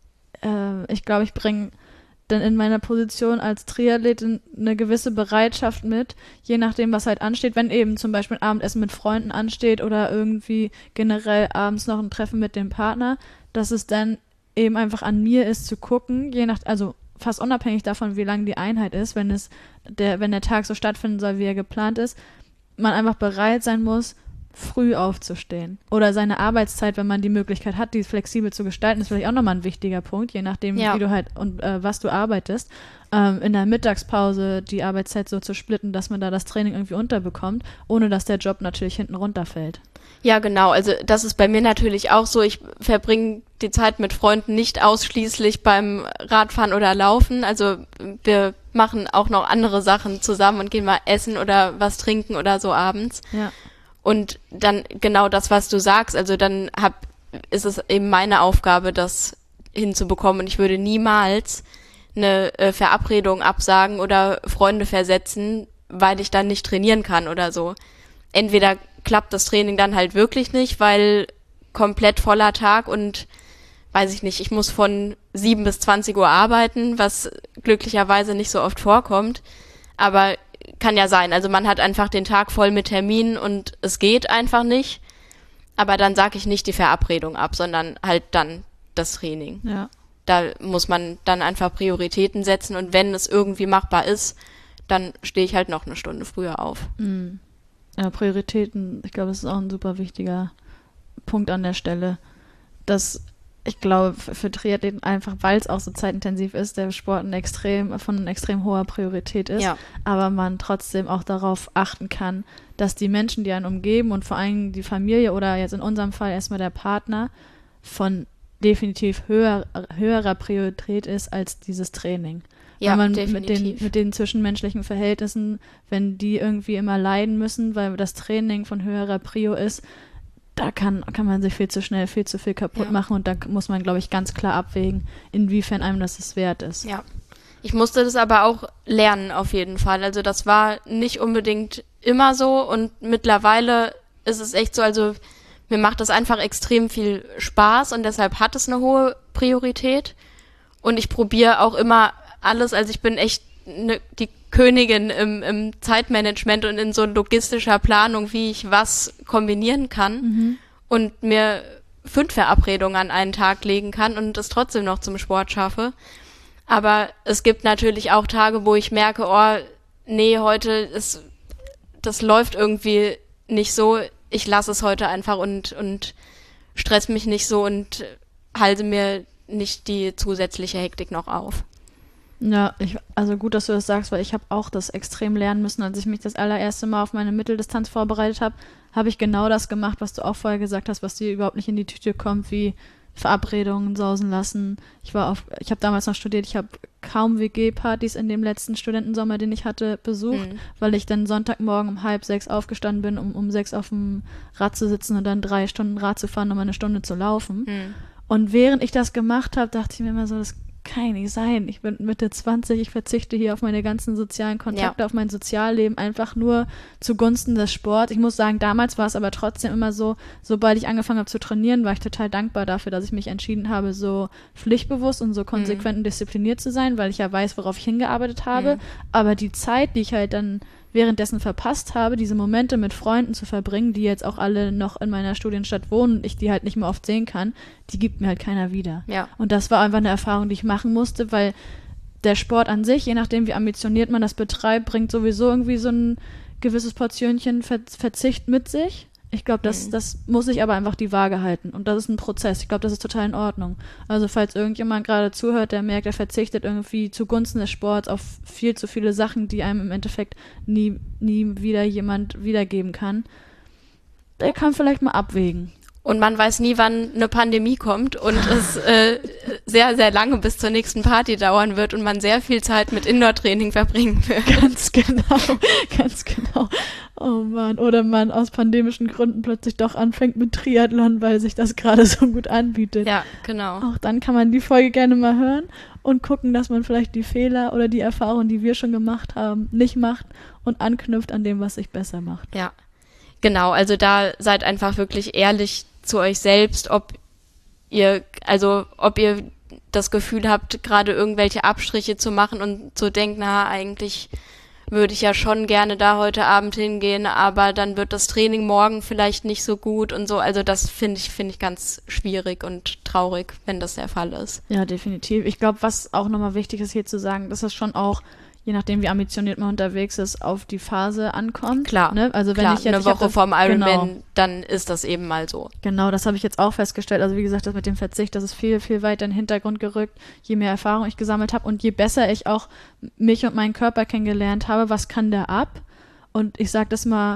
Speaker 3: äh, ich glaube, ich bringe dann in meiner Position als Triathletin eine gewisse Bereitschaft mit, je nachdem, was halt ansteht, wenn eben zum Beispiel ein Abendessen mit Freunden ansteht oder irgendwie generell abends noch ein Treffen mit dem Partner, dass es dann eben einfach an mir ist zu gucken, je nach, also fast unabhängig davon, wie lang die Einheit ist, wenn es der, wenn der Tag so stattfinden soll, wie er geplant ist, man einfach bereit sein muss, früh aufzustehen. Oder seine Arbeitszeit, wenn man die Möglichkeit hat, die flexibel zu gestalten, ist vielleicht auch nochmal ein wichtiger Punkt, je nachdem,
Speaker 4: ja.
Speaker 3: wie du halt und äh, was du arbeitest. Ähm, in der Mittagspause die Arbeitszeit so zu splitten, dass man da das Training irgendwie unterbekommt, ohne dass der Job natürlich hinten runterfällt.
Speaker 4: Ja, genau. Also das ist bei mir natürlich auch so. Ich verbringe die Zeit mit Freunden nicht ausschließlich beim Radfahren oder Laufen. Also wir machen auch noch andere Sachen zusammen und gehen mal essen oder was trinken oder so abends.
Speaker 3: Ja.
Speaker 4: Und dann genau das, was du sagst, also dann hab, ist es eben meine Aufgabe, das hinzubekommen. Und ich würde niemals eine äh, Verabredung absagen oder Freunde versetzen, weil ich dann nicht trainieren kann oder so. Entweder klappt das Training dann halt wirklich nicht, weil komplett voller Tag und weiß ich nicht, ich muss von sieben bis zwanzig Uhr arbeiten, was glücklicherweise nicht so oft vorkommt. Aber kann ja sein. Also man hat einfach den Tag voll mit Terminen und es geht einfach nicht. Aber dann sage ich nicht die Verabredung ab, sondern halt dann das Training.
Speaker 3: Ja.
Speaker 4: Da muss man dann einfach Prioritäten setzen und wenn es irgendwie machbar ist, dann stehe ich halt noch eine Stunde früher auf.
Speaker 3: Mhm. Ja, Prioritäten, ich glaube, das ist auch ein super wichtiger Punkt an der Stelle, dass ich glaube, für Triathleten einfach, weil es auch so zeitintensiv ist, der Sport ein extrem, von extrem hoher Priorität ist,
Speaker 4: Ja.
Speaker 3: aber man trotzdem auch darauf achten kann, dass die Menschen, die einen umgeben und vor allem die Familie oder jetzt in unserem Fall erstmal der Partner von definitiv höher, höherer Priorität ist als dieses Training.
Speaker 4: Ja,
Speaker 3: weil man
Speaker 4: definitiv.
Speaker 3: mit den, mit den zwischenmenschlichen Verhältnissen, wenn die irgendwie immer leiden müssen, weil das Training von höherer Prio ist, da kann, kann man sich viel zu schnell, viel zu viel kaputt
Speaker 4: Ja.
Speaker 3: machen und da muss man, glaube ich, ganz klar abwägen, inwiefern einem das es wert ist.
Speaker 4: Ja. Ich musste das aber auch lernen auf jeden Fall. Also das war nicht unbedingt immer so und mittlerweile ist es echt so, also mir macht das einfach extrem viel Spaß und deshalb hat es eine hohe Priorität und ich probiere auch immer alles, also ich bin echt ne, die Königin im, im Zeitmanagement und in so logistischer Planung, wie ich was kombinieren kann
Speaker 3: Mhm.
Speaker 4: und mir fünf Verabredungen an einen Tag legen kann und es trotzdem noch zum Sport schaffe. Aber es gibt natürlich auch Tage, wo ich merke, oh, nee, heute ist, das läuft irgendwie nicht so. Ich lasse es heute einfach und, und stress mich nicht so und halte mir nicht die zusätzliche Hektik noch auf.
Speaker 3: Ja, ich, also gut, dass du das sagst, weil ich habe auch das extrem lernen müssen. Als ich mich das allererste Mal auf meine Mitteldistanz vorbereitet habe, habe ich genau das gemacht, was du auch vorher gesagt hast, was dir überhaupt nicht in die Tüte kommt, wie Verabredungen sausen lassen. Ich war auf, ich habe damals noch studiert, ich habe kaum W G-Partys in dem letzten Studentensommer, den ich hatte, besucht,
Speaker 4: Mhm.
Speaker 3: weil ich dann Sonntagmorgen um halb sechs aufgestanden bin, um um sechs auf dem Rad zu sitzen und dann drei Stunden Rad zu fahren, um eine Stunde zu laufen.
Speaker 4: Mhm.
Speaker 3: Und während ich das gemacht habe, dachte ich mir immer so, das kann ich nicht sein. Ich bin Mitte zwanzig, ich verzichte hier auf meine ganzen sozialen Kontakte,
Speaker 4: Ja.
Speaker 3: auf mein Sozialleben, einfach nur zugunsten des Sports. Ich muss sagen, damals war es aber trotzdem immer so, sobald ich angefangen habe zu trainieren, war ich total dankbar dafür, dass ich mich entschieden habe, so pflichtbewusst und so konsequent und diszipliniert zu sein, weil ich ja weiß, worauf ich hingearbeitet habe.
Speaker 4: Mhm.
Speaker 3: Aber die Zeit, die ich halt dann währenddessen verpasst habe, diese Momente mit Freunden zu verbringen, die jetzt auch alle noch in meiner Studienstadt wohnen und ich die halt nicht mehr oft sehen kann, die gibt mir halt keiner wieder.
Speaker 4: Ja.
Speaker 3: Und das war einfach eine Erfahrung, die ich machen musste, weil der Sport an sich, je nachdem wie ambitioniert man das betreibt, bringt sowieso irgendwie so ein gewisses Portionchen Ver- Verzicht mit sich. Ich glaube, das,
Speaker 4: Mhm.
Speaker 3: das muss ich aber einfach die Waage halten. Und das ist ein Prozess. Ich glaube, das ist total in Ordnung. Also falls irgendjemand gerade zuhört, der merkt, er verzichtet irgendwie zugunsten des Sports auf viel zu viele Sachen, die einem im Endeffekt nie, nie wieder jemand wiedergeben kann, der kann vielleicht mal abwägen.
Speaker 4: Und man weiß nie, wann eine Pandemie kommt und es äh, sehr, sehr lange bis zur nächsten Party dauern wird und man sehr viel Zeit mit Indoor-Training verbringen wird.
Speaker 3: Ganz genau, ganz genau. Oh Mann, oder man aus pandemischen Gründen plötzlich doch anfängt mit Triathlon, weil sich das gerade so gut anbietet.
Speaker 4: Ja, genau.
Speaker 3: Auch dann kann man die Folge gerne mal hören und gucken, dass man vielleicht die Fehler oder die Erfahrungen, die wir schon gemacht haben, nicht macht und anknüpft an dem, was sich besser macht.
Speaker 4: Ja, genau. Also da seid einfach wirklich ehrlich zu euch selbst, ob ihr, also ob ihr das Gefühl habt, gerade irgendwelche Abstriche zu machen und so denkt, na, eigentlich würde ich ja schon gerne da heute Abend hingehen, aber dann wird das Training morgen vielleicht nicht so gut und so. Also das finde ich, finde ich ganz schwierig und traurig, wenn das der Fall ist.
Speaker 3: Ja, definitiv. Ich glaube, was auch nochmal wichtig ist hier zu sagen, dass es schon auch, je nachdem wie ambitioniert man unterwegs ist, auf die Phase ankommt.
Speaker 4: Klar,
Speaker 3: Ne? Also wenn
Speaker 4: klar,
Speaker 3: ich jetzt,
Speaker 4: eine
Speaker 3: ich hab
Speaker 4: Woche
Speaker 3: das-
Speaker 4: vorm Ironman,
Speaker 3: genau.
Speaker 4: dann ist das eben mal so.
Speaker 3: Genau, das habe ich jetzt auch festgestellt. Also wie gesagt, das mit dem Verzicht, das ist viel, viel weiter in den Hintergrund gerückt, je mehr Erfahrung ich gesammelt habe und je besser ich auch mich und meinen Körper kennengelernt habe, was kann der ab? Und ich sage das mal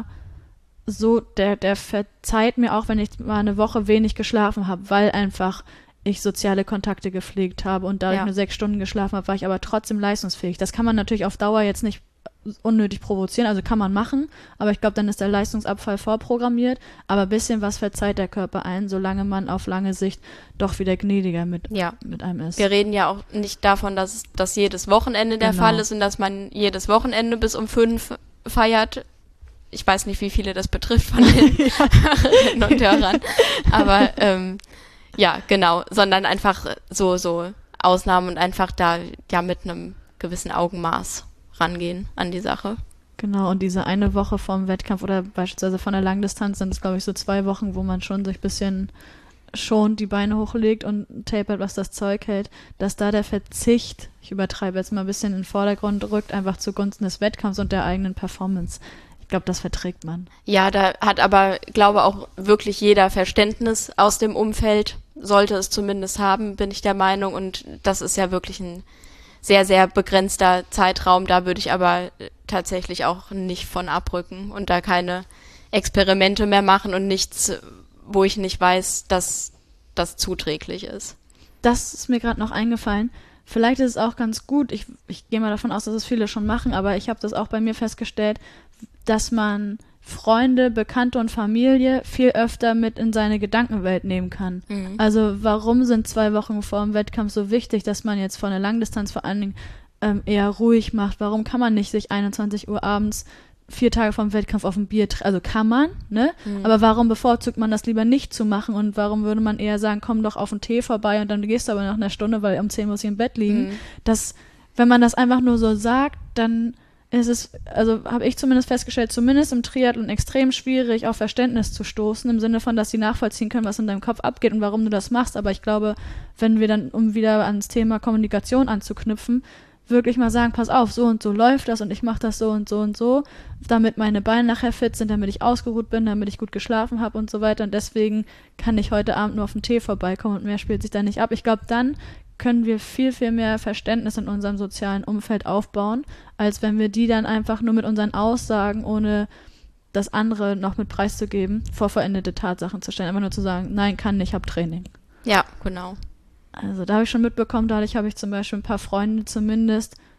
Speaker 3: so, der, der verzeiht mir auch, wenn ich mal eine Woche wenig geschlafen habe, weil einfach ich soziale Kontakte gepflegt habe und dadurch
Speaker 4: Ja.
Speaker 3: nur sechs Stunden geschlafen habe, war ich aber trotzdem leistungsfähig. Das kann man natürlich auf Dauer jetzt nicht unnötig provozieren, also kann man machen, aber ich glaube, dann ist der Leistungsabfall vorprogrammiert, aber ein bisschen was verzeiht der Körper ein, solange man auf lange Sicht doch wieder gnädiger mit,
Speaker 4: Ja.
Speaker 3: mit einem ist.
Speaker 4: Wir reden ja auch nicht davon, dass das jedes Wochenende der
Speaker 3: Genau.
Speaker 4: Fall ist und dass man jedes Wochenende bis um fünf feiert. Ich weiß nicht, wie viele das betrifft von den Hörerinnen und Hörern, aber ähm, ja, genau, sondern einfach so, so Ausnahmen und einfach da ja mit einem gewissen Augenmaß rangehen an die Sache.
Speaker 3: Genau, und diese eine Woche vorm Wettkampf oder beispielsweise von der Langdistanz sind es, glaube ich, so zwei Wochen, wo man schon sich ein bisschen schont, die Beine hochlegt und tapert, was das Zeug hält, dass da der Verzicht, ich übertreibe jetzt mal ein bisschen in den Vordergrund rückt, einfach zugunsten des Wettkampfs und der eigenen Performance. Ich glaube, das verträgt man.
Speaker 4: Ja, da hat aber, glaube auch wirklich jeder Verständnis aus dem Umfeld, sollte es zumindest haben, bin ich der Meinung. Und das ist ja wirklich ein sehr, sehr begrenzter Zeitraum. Da würde ich aber tatsächlich auch nicht von abrücken und da keine Experimente mehr machen und nichts, wo ich nicht weiß, dass das zuträglich ist.
Speaker 3: Das ist mir gerade noch eingefallen. Vielleicht ist es auch ganz gut, ich, ich gehe mal davon aus, dass es viele schon machen, aber ich habe das auch bei mir festgestellt, dass man Freunde, Bekannte und Familie viel öfter mit in seine Gedankenwelt nehmen kann.
Speaker 4: Mhm.
Speaker 3: Also warum sind zwei Wochen vor dem Wettkampf so wichtig, dass man jetzt vor einer Langdistanz vor allen Dingen ähm, eher ruhig macht? Warum kann man nicht sich einundzwanzig Uhr abends vier Tage vor dem Wettkampf auf ein Bier, tre- also kann man, ne?
Speaker 4: Mhm.
Speaker 3: Aber warum bevorzugt man das lieber nicht zu machen und warum würde man eher sagen, komm doch auf einen Tee vorbei und dann gehst du aber nach einer Stunde, weil um zehn muss ich im Bett liegen.
Speaker 4: Mhm.
Speaker 3: Das, wenn man das einfach nur so sagt, dann ist es, also habe ich zumindest festgestellt, zumindest im Triathlon extrem schwierig, auf Verständnis zu stoßen, im Sinne von, dass sie nachvollziehen können, was in deinem Kopf abgeht und warum du das machst. Aber ich glaube, wenn wir dann, um wieder ans Thema Kommunikation anzuknüpfen, wirklich mal sagen, pass auf, so und so läuft das und ich mache das so und so und so, damit meine Beine nachher fit sind, damit ich ausgeruht bin, damit ich gut geschlafen habe und so weiter. Und deswegen kann ich heute Abend nur auf den Tee vorbeikommen und mehr spielt sich da nicht ab. Ich glaube, dann können wir viel, viel mehr Verständnis in unserem sozialen Umfeld aufbauen, als wenn wir die dann einfach nur mit unseren Aussagen, ohne das andere noch mit preiszugeben, vor vollendete Tatsachen zu stellen. Einfach nur zu sagen, nein, kann nicht, hab Training.
Speaker 4: Ja, genau.
Speaker 3: Also da habe ich schon mitbekommen, dadurch habe ich zum Beispiel ein paar Freunde zumindest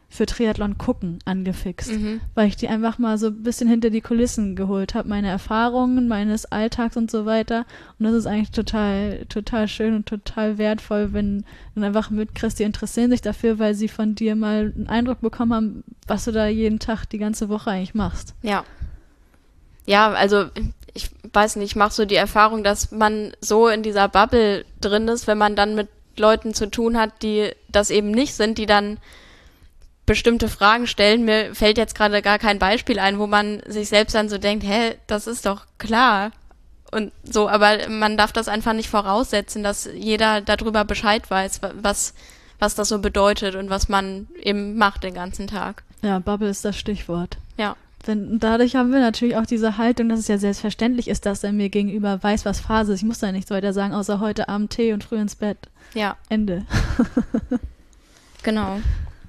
Speaker 3: für Triathlon gucken angefixt,
Speaker 4: Mhm.
Speaker 3: weil ich die einfach mal so ein bisschen hinter die Kulissen geholt habe, meine Erfahrungen, meines Alltags und so weiter. Und das ist eigentlich total, total schön und total wertvoll, wenn du einfach mitkriegst, die interessieren sich dafür, weil sie von dir mal einen Eindruck bekommen haben, was du da jeden Tag die ganze Woche eigentlich machst.
Speaker 4: Ja. Ja, also ich weiß nicht, ich mache so die Erfahrung, dass man so in dieser Bubble drin ist, wenn man dann mit Leuten zu tun hat, die das eben nicht sind, die dann bestimmte Fragen stellen. Mir fällt jetzt gerade gar kein Beispiel ein, wo man sich selbst dann so denkt, hä, das ist doch klar. Und so, aber man darf das einfach nicht voraussetzen, dass jeder darüber Bescheid weiß, wa- was, was das so bedeutet und was man eben macht den ganzen Tag.
Speaker 3: Ja, Bubble ist das Stichwort.
Speaker 4: Ja.
Speaker 3: Denn dadurch haben wir natürlich auch diese Haltung, dass es ja selbstverständlich ist, dass er mir gegenüber weiß, was Phase ist. Ich muss da nichts weiter sagen, außer heute Abend Tee und früh ins Bett.
Speaker 4: Ja,
Speaker 3: Ende.
Speaker 4: genau.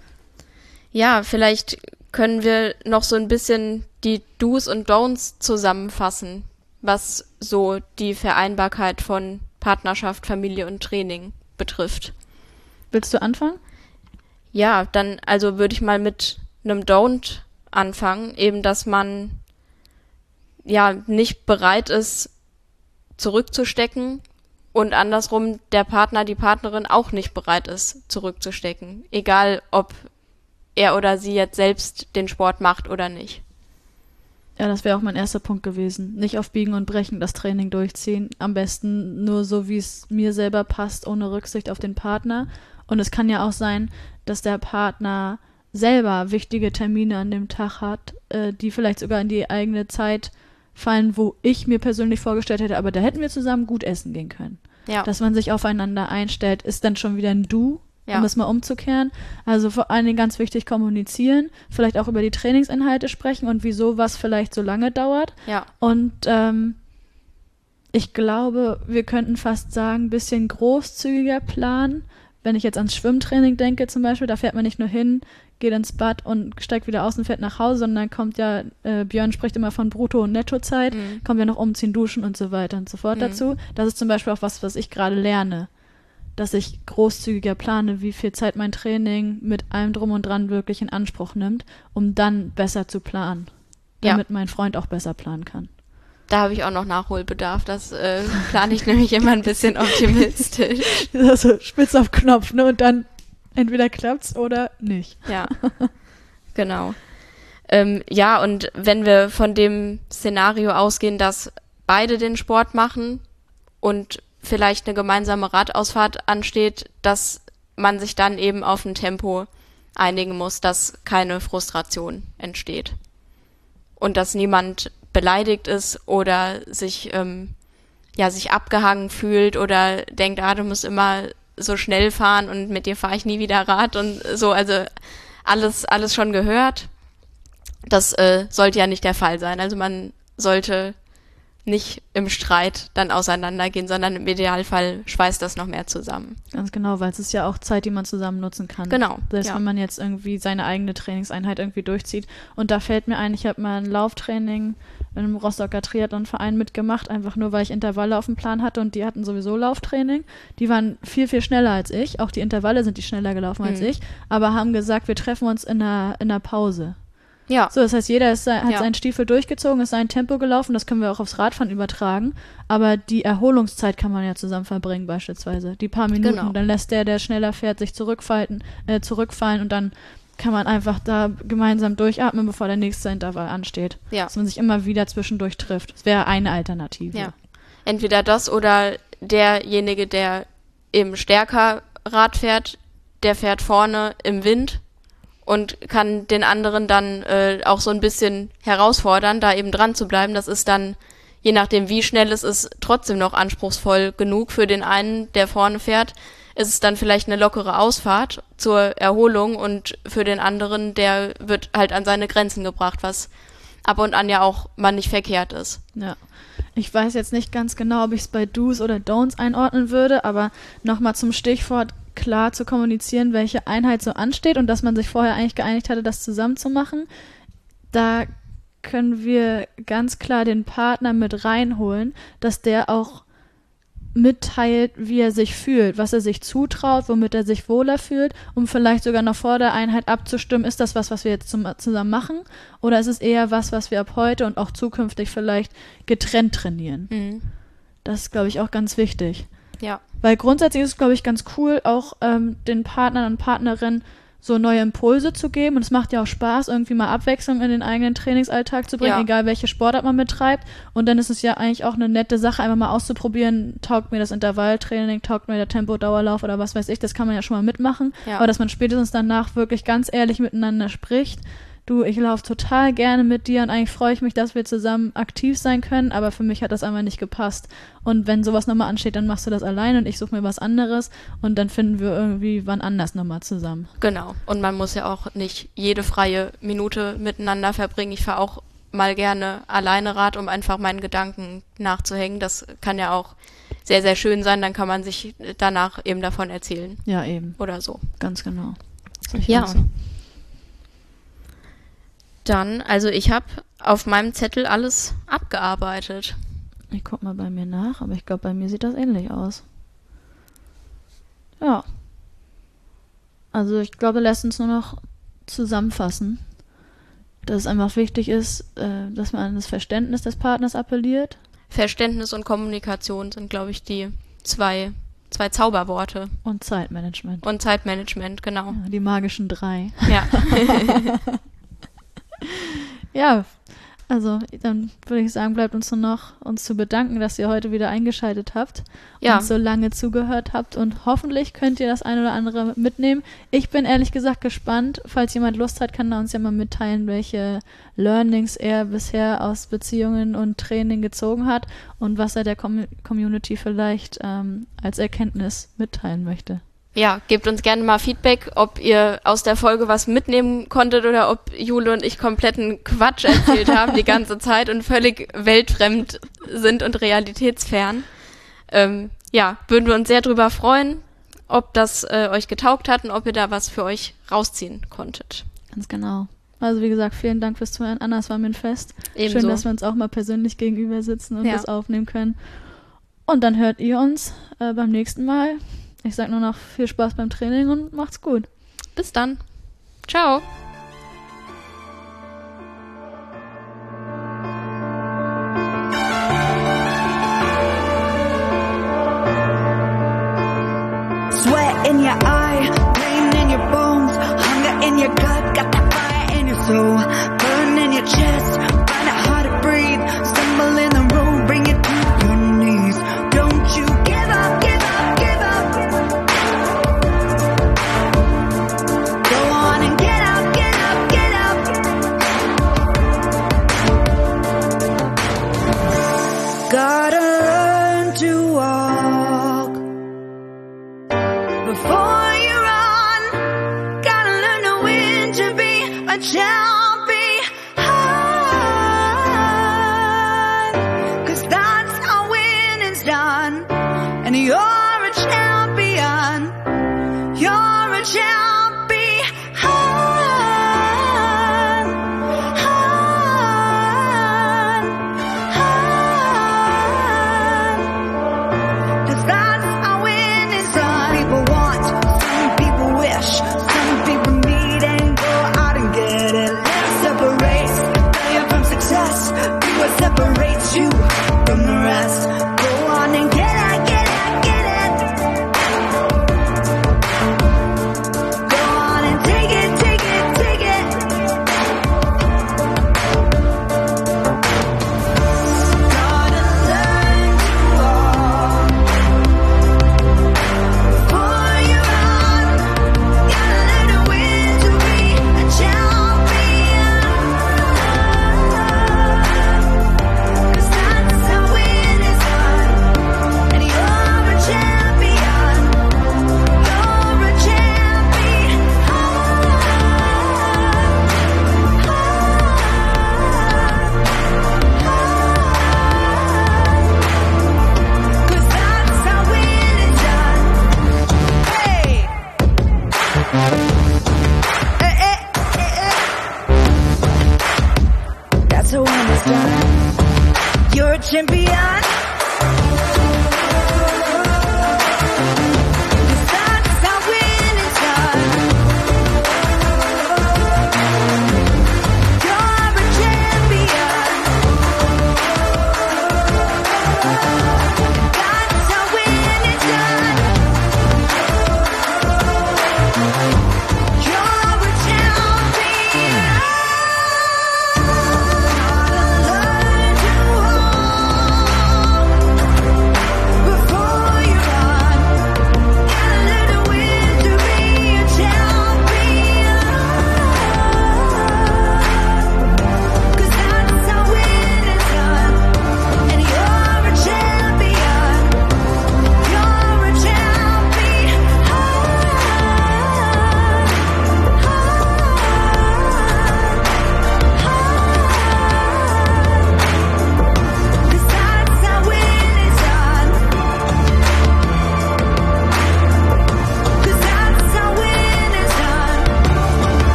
Speaker 4: Ja, vielleicht können wir noch so ein bisschen die Do's und Don'ts zusammenfassen, was so die Vereinbarkeit von Partnerschaft, Familie und Training betrifft.
Speaker 3: Willst du anfangen?
Speaker 4: Ja, dann also würde ich mal mit einem Don't anfangen, eben dass man ja nicht bereit ist, zurückzustecken und andersrum der Partner, die Partnerin auch nicht bereit ist, zurückzustecken. Egal, ob er oder sie jetzt selbst den Sport macht oder nicht.
Speaker 3: Ja, das wäre auch mein erster Punkt gewesen. Nicht auf Biegen und Brechen das Training durchziehen. Am besten nur so, wie es mir selber passt, ohne Rücksicht auf den Partner. Und es kann ja auch sein, dass der Partner selber wichtige Termine an dem Tag hat, äh, die vielleicht sogar in die eigene Zeit fallen, wo ich mir persönlich vorgestellt hätte, aber da hätten wir zusammen gut essen gehen können.
Speaker 4: Ja,
Speaker 3: Dass man sich aufeinander einstellt, ist dann schon wieder ein Du,
Speaker 4: Ja.
Speaker 3: um es mal umzukehren. Also vor allen Dingen ganz wichtig kommunizieren, vielleicht auch über die Trainingsinhalte sprechen und wieso was vielleicht so lange dauert.
Speaker 4: ja,
Speaker 3: Und ähm, ich glaube, wir könnten fast sagen, ein bisschen großzügiger planen. Wenn ich jetzt ans Schwimmtraining denke zum Beispiel, da fährt man nicht nur hin, geht ins Bad und steigt wieder aus und fährt nach Hause, sondern kommt ja, äh, Björn spricht immer von Brutto- und Nettozeit,
Speaker 4: Mhm.
Speaker 3: kommt ja noch umziehen, duschen und so weiter und so fort
Speaker 4: Mhm.
Speaker 3: dazu. Das ist zum Beispiel auch was, was ich gerade lerne, dass ich großzügiger plane, wie viel Zeit mein Training mit allem drum und dran wirklich in Anspruch nimmt, um dann besser zu planen,
Speaker 4: Ja.
Speaker 3: damit mein Freund auch besser planen kann.
Speaker 4: da habe ich auch noch Nachholbedarf. Das äh, plane ich nämlich immer ein bisschen optimistisch.
Speaker 3: Also spitz auf Knopf, ne? Und dann entweder klappt's oder nicht.
Speaker 4: Ja, genau. Ähm, ja, und wenn wir von dem Szenario ausgehen, dass beide den Sport machen und vielleicht eine gemeinsame Radausfahrt ansteht, dass man sich dann eben auf ein Tempo einigen muss, dass keine Frustration entsteht. Und dass niemand beleidigt ist oder sich, ähm, ja, sich abgehangen fühlt oder denkt, ah, du musst immer so schnell fahren und mit dir fahre ich nie wieder Rad und so, also alles, alles schon gehört. Das äh, sollte ja nicht der Fall sein. Also man sollte nicht im Streit dann auseinandergehen, sondern im Idealfall schweißt das noch mehr zusammen.
Speaker 3: Ganz genau, weil es ist ja auch Zeit, die man zusammen nutzen kann.
Speaker 4: Genau,
Speaker 3: Selbst
Speaker 4: ja.
Speaker 3: wenn man jetzt irgendwie seine eigene Trainingseinheit irgendwie durchzieht. Und da fällt mir ein, ich habe mal ein Lauftraining in einem Rostocker Triathlonverein mitgemacht, einfach nur, weil ich Intervalle auf dem Plan hatte und die hatten sowieso Lauftraining. Die waren viel, viel schneller als ich. Auch die Intervalle sind die schneller gelaufen als
Speaker 4: Mhm.
Speaker 3: ich, aber haben gesagt, wir treffen uns in einer, in einer Pause.
Speaker 4: Ja,
Speaker 3: So, das heißt, jeder ist, hat
Speaker 4: Ja.
Speaker 3: seinen Stiefel durchgezogen, ist sein Tempo gelaufen, das können wir auch aufs Radfahren übertragen, aber die Erholungszeit kann man ja zusammen verbringen beispielsweise. Die paar Minuten,
Speaker 4: Genau.
Speaker 3: dann lässt der, der schneller fährt, sich zurückfalten, äh, zurückfallen und dann kann man einfach da gemeinsam durchatmen, bevor der nächste Intervall ansteht.
Speaker 4: Ja.
Speaker 3: Dass man sich immer wieder zwischendurch trifft. Das wäre eine Alternative.
Speaker 4: ja. Entweder das oder derjenige, der eben stärker Rad fährt, der fährt vorne im Wind und kann den anderen dann äh, auch so ein bisschen herausfordern, da eben dran zu bleiben. Das ist dann, je nachdem wie schnell es ist, trotzdem noch anspruchsvoll genug. Für den einen, der vorne fährt, ist es dann vielleicht eine lockere Ausfahrt zur Erholung und für den anderen, der wird halt an seine Grenzen gebracht, was ab und an ja auch mal nicht verkehrt ist.
Speaker 3: Ja. Ich weiß jetzt nicht ganz genau, ob ich es bei Do's oder Don'ts einordnen würde, aber nochmal zum Stichwort klar zu kommunizieren, welche Einheit so ansteht und dass man sich vorher eigentlich geeinigt hatte, das zusammen zu machen. Da können wir ganz klar den Partner mit reinholen, dass der auch mitteilt, wie er sich fühlt, was er sich zutraut, womit er sich wohler fühlt, um vielleicht sogar noch vor der Einheit abzustimmen, ist das was, was wir jetzt zum, zusammen machen, oder ist es eher was, was wir ab heute und auch zukünftig vielleicht getrennt trainieren.
Speaker 4: Mhm.
Speaker 3: Das ist, glaube ich, auch ganz wichtig.
Speaker 4: Ja.
Speaker 3: Weil grundsätzlich ist es, glaube ich, ganz cool, auch ähm, den Partnern und Partnerinnen so neue Impulse zu geben. Und es macht ja auch Spaß, irgendwie mal Abwechslung in den eigenen Trainingsalltag zu bringen,
Speaker 4: Ja.
Speaker 3: egal welche Sportart man betreibt. Und dann ist es ja eigentlich auch eine nette Sache, einfach mal auszuprobieren, taugt mir das Intervalltraining, taugt mir der Tempodauerlauf oder was weiß ich, das kann man ja schon mal mitmachen.
Speaker 4: Ja.
Speaker 3: Aber dass man spätestens danach wirklich ganz ehrlich miteinander spricht. Du, ich laufe total gerne mit dir und eigentlich freue ich mich, dass wir zusammen aktiv sein können, aber für mich hat das einfach nicht gepasst. Und wenn sowas nochmal ansteht, dann machst du das allein und ich suche mir was anderes und dann finden wir irgendwie wann anders nochmal zusammen.
Speaker 4: Genau. Und man muss ja auch nicht jede freie Minute miteinander verbringen. Ich fahre auch mal gerne alleine Rad, um einfach meinen Gedanken nachzuhängen. Das kann ja auch sehr, sehr schön sein. Dann kann man sich danach eben davon erzählen.
Speaker 3: Ja, eben.
Speaker 4: Oder so.
Speaker 3: Ganz genau. Sehe ich
Speaker 4: Ja.
Speaker 3: auch so.
Speaker 4: Dann, also ich habe auf meinem Zettel alles abgearbeitet.
Speaker 3: Ich guck mal bei mir nach, aber ich glaube, bei mir sieht das ähnlich aus. Ja. Also ich glaube, lässt uns nur noch zusammenfassen, dass es einfach wichtig ist, äh, dass man an das Verständnis des Partners appelliert.
Speaker 4: Verständnis und Kommunikation sind, glaube ich, die zwei, zwei Zauberworte.
Speaker 3: Und Zeitmanagement.
Speaker 4: Und Zeitmanagement, genau.
Speaker 3: Ja, die magischen drei.
Speaker 4: Ja.
Speaker 3: Ja, also dann würde ich sagen, bleibt uns nur noch, uns zu bedanken, dass ihr heute wieder eingeschaltet habt
Speaker 4: Ja.
Speaker 3: und so lange zugehört habt und hoffentlich könnt ihr das ein oder andere mitnehmen. Ich bin ehrlich gesagt gespannt. Falls jemand Lust hat, kann er uns ja mal mitteilen, welche Learnings er bisher aus Beziehungen und Training gezogen hat und was er der Com- Community vielleicht ähm, als Erkenntnis mitteilen möchte.
Speaker 4: Ja, gebt uns gerne mal Feedback, ob ihr aus der Folge was mitnehmen konntet oder ob Jule und ich kompletten Quatsch erzählt haben die ganze Zeit und völlig weltfremd sind und realitätsfern. Ähm, ja, würden wir uns sehr drüber freuen, ob das äh, euch getaugt hat und ob ihr da was für euch rausziehen konntet.
Speaker 3: Ganz genau. Also wie gesagt, vielen Dank fürs Zuhören. Anna, es war mir ein Fest.
Speaker 4: Ebenso.
Speaker 3: Schön, dass wir uns auch mal persönlich gegenüber sitzen und
Speaker 4: Ja.
Speaker 3: das aufnehmen können. Und dann hört ihr uns äh, beim nächsten Mal. Ich sag nur noch viel Spaß beim Training und macht's gut.
Speaker 4: Bis dann. Ciao.
Speaker 2: Sweat in your eye, pain in your bones, hunger in your gut, got that fire in your soul, burn in your chest, find it hard to breathe, stumble in the road, bring it to your knees. Don't you give up, give up, give up. Go on and get up, get up, get up. Gotta learn to walk before you run. Gotta learn to win to be a champion.